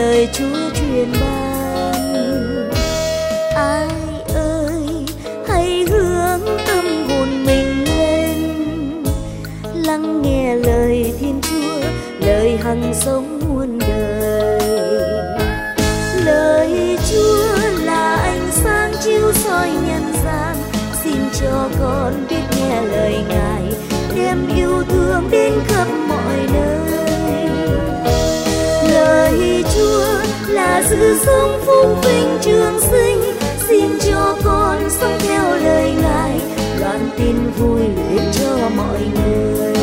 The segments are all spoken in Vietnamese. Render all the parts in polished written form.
lời Chúa truyền ban. Ai ơi hãy hướng tâm hồn mình lên, lắng nghe lời Thiên Chúa, lời hằng sống muôn đời. Lời Chúa là ánh sáng chiếu soi nhân gian, xin cho con biết nghe lời Ngài, đem yêu thương đến khắp mọi nơi. Lời Chúa là sự sống phúc vinh trường sinh, xin cho con sống theo lời Ngài, loan tin vui đến cho mọi người.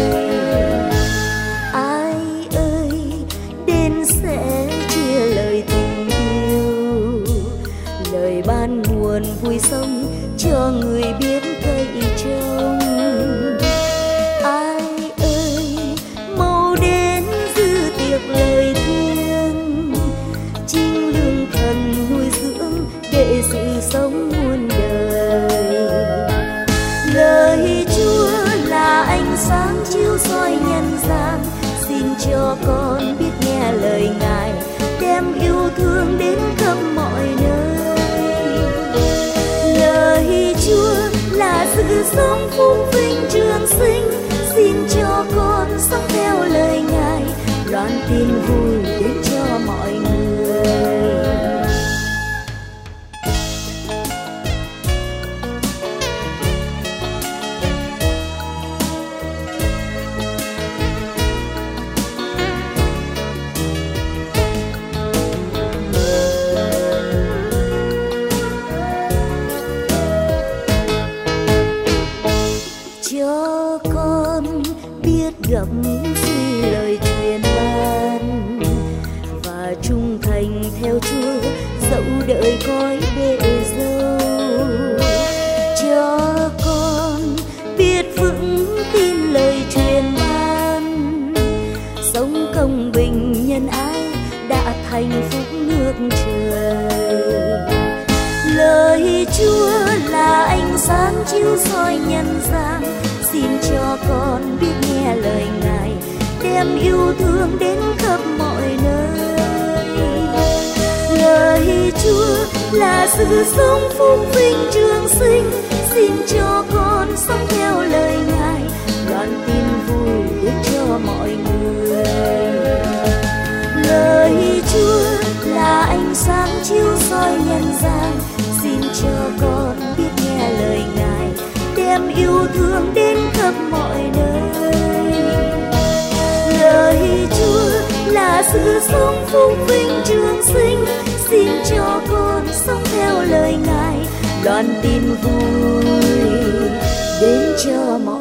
Ai ơi đến sẽ chia lời tình yêu, lời ban nguồn vui sống cho người biết cây trồng. Ai ơi mau đến dự tiệc lời thiêng, chính lương thần nuôi dưỡng để sự sống muôn đời. Lời Chúa là ánh sáng chiếu soi nhân gian, xin cho con biết nghe lời Ngài, đem yêu thương đến khắp mọi nơi. Lời Chúa là sự sống phúc vinh trường sinh, xin cho con sống theo lời Ngài, loan tin vui đến cho mọi người. Cho con biết gặp suy lời truyền ban, và trung thành theo Chúa dẫu đợi cõi bể dâu. Cho con biết vững tin lời truyền ban, sống công bình nhân ái đã thành phúc nước trời. Lời Chúa là ánh sáng chiếu soi nhân gian, xin cho con biết nghe lời Ngài, đem yêu thương đến khắp mọi nơi. Lời Chúa là sự sống phúc vinh trường sinh, xin cho con sống theo lời Ngài, loan tin vui đến cho mọi người. Lời Chúa là ánh sáng chiếu soi nhân gian, xin cho con biết nghe lời Ngài, đem yêu thương đến khắp mọi nơi. Lời Chúa là sự sống phúc vinh trường sinh, xin cho con sống theo lời Ngài, loan tin vui đến cho mọi người.